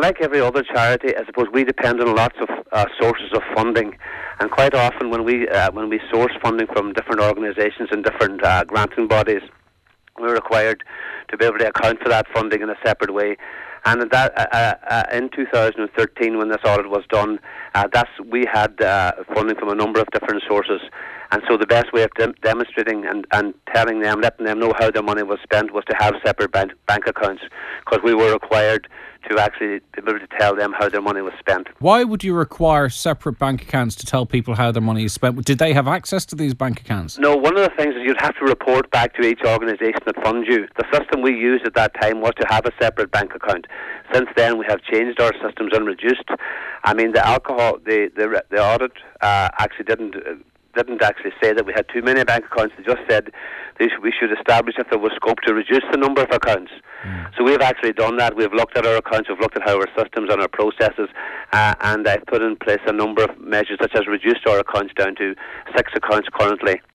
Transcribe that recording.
like every other charity, I suppose we depend on lots of sources of funding, and quite often when we source funding from different organisations and different granting bodies, we're required to be able to account for that funding in a separate way. And that in 2013, when this audit was done, we had funding from a number of different sources. And so the best way of demonstrating and telling them, letting them know how their money was spent, was to have separate bank accounts, because we were required to actually be able to tell them how their money was spent. Why would you require separate bank accounts to tell people how their money is spent? Did they have access to these bank accounts? No, one of the things is you'd have to report back to each organisation that funds you. The system we used at that time was to have a separate bank account. Since then, we have changed our systems and reduced. I mean, the audit actually didn't actually say that we had too many bank accounts. They just said we should establish if there was scope to reduce the number of accounts. So we've actually done that. We've looked at our accounts, we've looked at how our systems and our processes, and I've put in place a number of measures such as reduced our accounts down to 6 accounts currently.